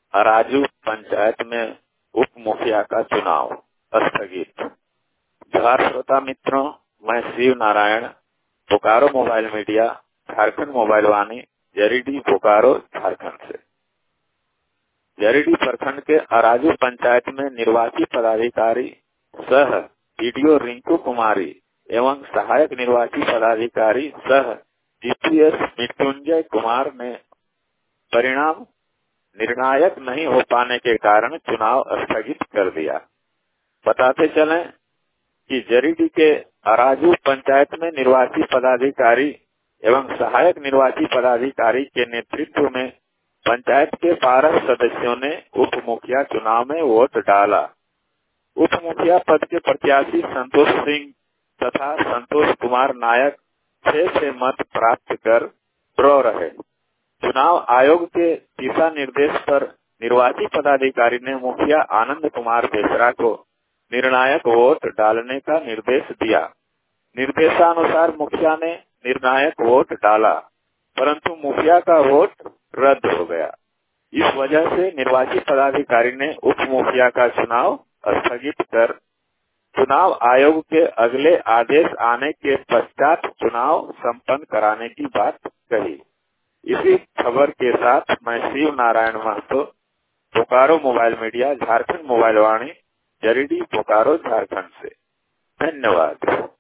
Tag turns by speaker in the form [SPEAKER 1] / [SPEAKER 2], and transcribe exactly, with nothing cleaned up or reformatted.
[SPEAKER 1] अराजू पंचायत में उप मुखिया का चुनाव स्थगित। जोहार श्रोता मित्रों, मैं Shiv Narayan, Bokaro mobile media, Jharkhand mobile Vaani, Jaridih Bokaro Jharkhand से। जरीडीह प्रखंड के अराजू पंचायत में निर्वाची पदाधिकारी सह वीडियो रिंकू कुमारी एवं सहायक निर्वाची पदाधिकारी सह जीपीएस मृत्युंजय कुमार ने परिणाम निर्णायक नहीं हो पाने के कारण चुनाव स्थगित कर दिया। बताते चलें कि जरीडीह के अराजू पंचायत में निर्वाची पदाधिकारी एवं सहायक निर्वाची पदाधिकारी के नेतृत्व में पंचायत के बारह सदस्यों ने उप मुखिया चुनाव में वोट डाला। उप मुखिया पद के प्रत्याशी संतोष सिंह तथा संतोष कुमार नायक छह छह मत प्राप्त कर ड्रॉ रहे। चुनाव आयोग के दिशा निर्देश पर निर्वाची पदाधिकारी ने मुखिया आनंद कुमार बेसरा को निर्णायक वोट डालने का निर्देश दिया। निर्देशानुसार मुखिया ने निर्णायक वोट डाला, परंतु मुखिया का वोट रद्द हो गया। इस वजह से निर्वाची पदाधिकारी ने उप मुखिया का चुनाव स्थगित कर चुनाव आयोग के अगले आदेश आने के पश्चात चुनाव संपन्न कराने की बात कही। इसी खबर के साथ मैं Shiv Narayan Mahato, Bokaro mobile media, Jharkhand mobile Vaani, Jaridih Bokaro Jharkhand से। धन्यवाद।